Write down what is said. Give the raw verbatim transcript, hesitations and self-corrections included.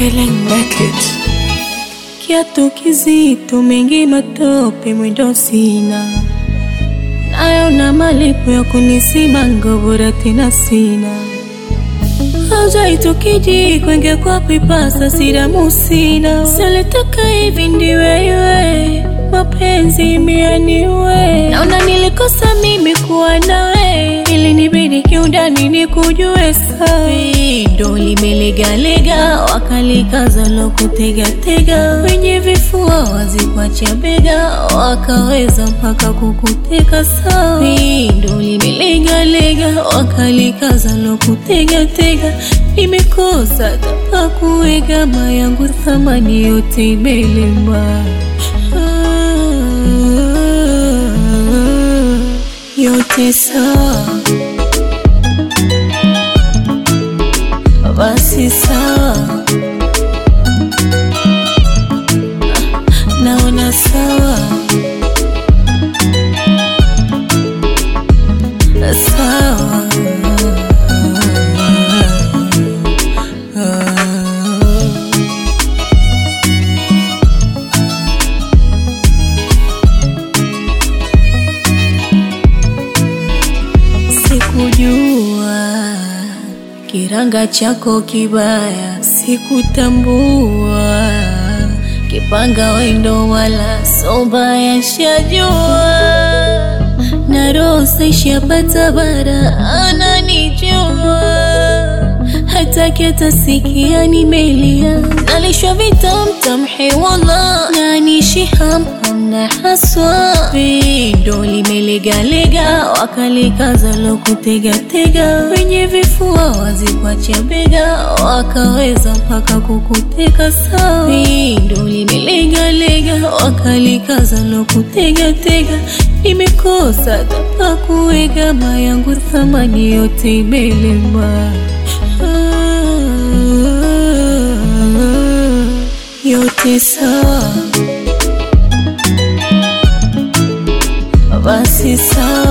feeling naked. Kiatu kizito mengi matope mwendo sina, nayo na malipo ya kunisiba bora tena sina. Haujaito kijiko inge kwa pipasa sida musina. Seletoka hivi ndiwe iwe mapenzi mianiwe. Naona nilikosa mimi kuwa nawe, ili nibidi kiundani nikujue sawi. Ndo limelega lega wakalikaza loku tega tega. Wenye vifua wazi kwa chabega wakaweza mpaka kukuteka sawi. Ndo limelega lega wakalikaza loku tega tega. Nimekosa tapa kuwega mayangu thamani yote imelemba. Yote sawa, basi sawa, naona sawa, sawa. Sikujua kiranga chako kibaya, sikutambua kipanga wendo wala soba ya shajua. Na rosa ishapata bara ananijua, hata kiata sikia nimelia. Nalishwa vitamtam hiwala na nishi ham ham na haswa. Ndo limelega lega wakalikaza loku tega tega. Wenye vifua wazi kwa chabega wakaweza mpaka kukuteka sawi. Ndo limelega lega wakalikaza loku tega tega. Nimekosa tapa kuwega mayangu thamani yote imelemba. Yote sawa, basi sawa.